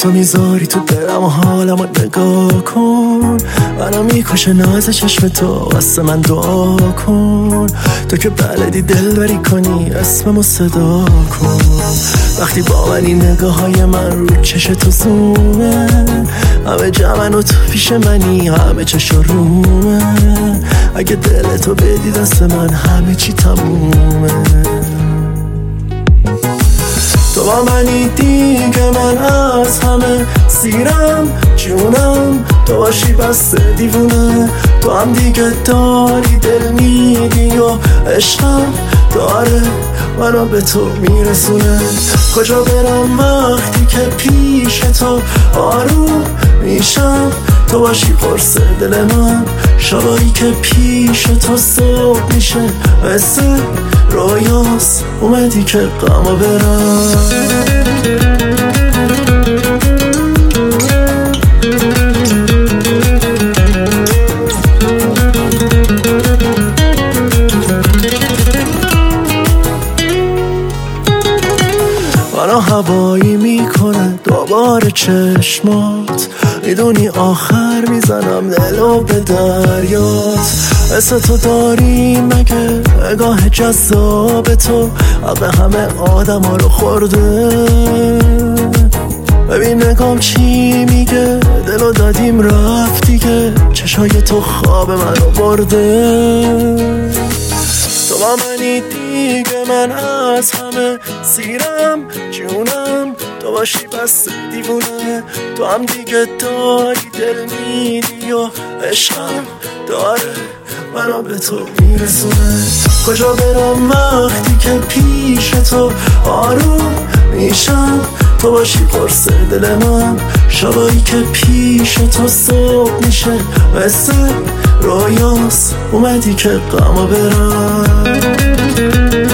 تو میذاری تو دلم و حالمو نگاه کن، منو میکشه ناز چشم تو، واسه من دعا کن. تو که بلدی دل بری کنی اسممو صدا کن. وقتی با منی نگاه های من رو چش تو زومه، همه جمعن و تو پیش منی، همه چش و رومه. اگه دل تو بدی دست من همه چی تمومه. تو با منی دیگه من از همه سیرم جونم، تو باشی بس دیوونه. تو هم دیگه داری دل میدی و عشقم داره منو به تو میرسونه. کجا برم وقتی که پیش تو آروم میشم، تو باشی قرص دل من، شبایی که پیش تو صبح میشه مثل رویاست، اومدی که غمو برم. منو هوایی میکنه دوباره چشمات، میدونی آخر میزنم دلو به دریات. مثل تو داری مگه نگاه جذاب تو، عقل همه آدم ها رو خورده. ببین نگام چی میگه، دلو دادیم رفت دیگه، چشای تو خواب منو برده. تو با منی دیگه من از همه سیرم جونم، تو باشی بس دیوونه. تو هم دیگه داری دل میدی و عشقم داره منو به تو میرسونه. کجا برم وقتی که پیش تو آروم میشم، تو باشی قرص دل من، شبایی که پیش تو صبح میشه مثل رویاست، اومدی که غمو برم.